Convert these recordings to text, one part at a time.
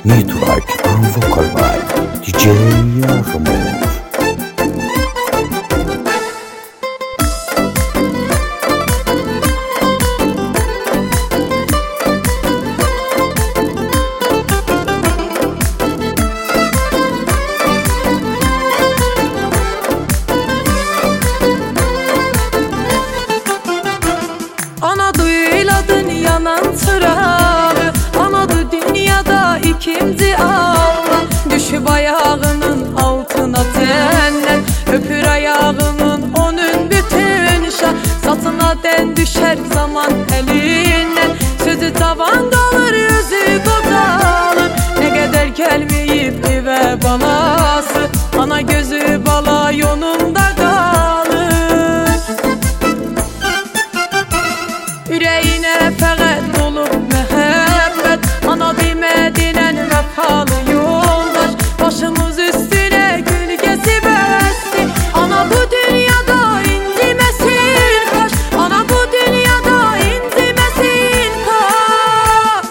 Nitroid on vocal by DJ Yahmour. Anadolu'yla dünyanın çırağı, Anadolu dünyada ikinci Allah. Düşüp ayağının altına cennet, öpür ayağının onun bütün şah. Satına den düşer zaman elinden, sözü tavan kalır yüzü kotalır. Ne kadar gelmeyip eve balası, ana gözü bala yolunda kalır. Yüreğine fəqət olub məhəbbət, ana demədilən vəfalı yoldaş. Başımız üstüne gölgesi bəsdi, ana bu dünyada inciməsin kaş. Ana bu dünyada inciməsin kaş.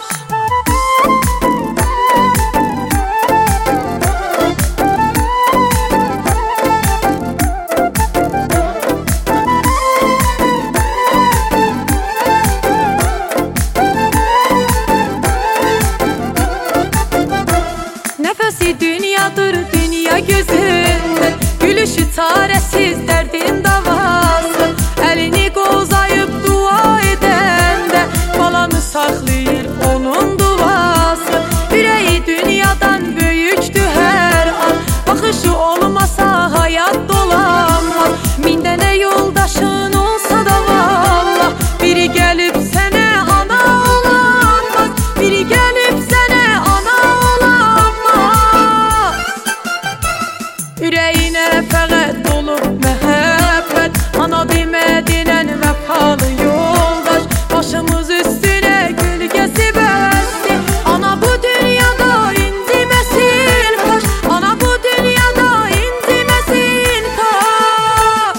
Nefesi dünyadır, dünya gözündə, gülüşü çarəsiz, dərdin davası. Əlini qozayıb dua edəndə, balanı saxlayır onun duası. Ürəyi dünyadan böyükdür hər an, baxışı olmasa hayat dolanmaz. Min dənə yoldaşın olsa da vallah, biri gəlib sənə ana olanmaz. Biri gəlib sənə ana olanmaz. Yüreğine fəqət olub məhəbbət, ana demədilən vəfalı yoldaş. Başımız üstüne gölgesi bəsdi, ana bu dünyada inciməsin kaş. Ana bu dünyada inciməsin kaş.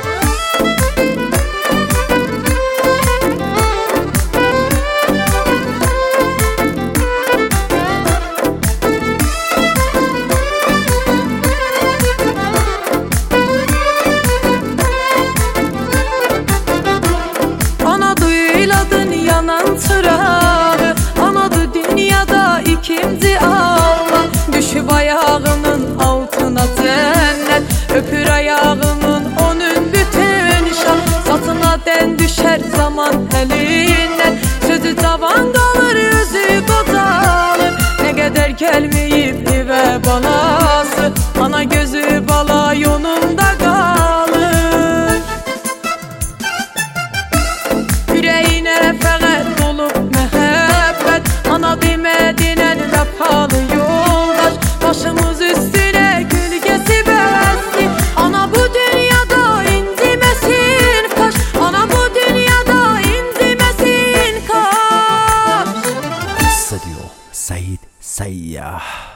Anadolu'yla dünyanın çırağı, Anadolu dünyada ikinci Allah. Düşüp ayağının altına cennet, öpür ayağının onun bütün şah. Satına den düşer zaman elinden, sözü tavan kalır yüzü kotalır. Ne kadar gelmeyip eve balası, ana gözü bala yolunda kalır. Yüreğine fəqət olub məhəbbət, ana demədilən vəfalı yoldaş. Başımız üstüne gölgesi bəsdi, ana bu dünyada inciməsin kaş. Ana bu dünyada inciməsin kaş. Studio Said Sayyah.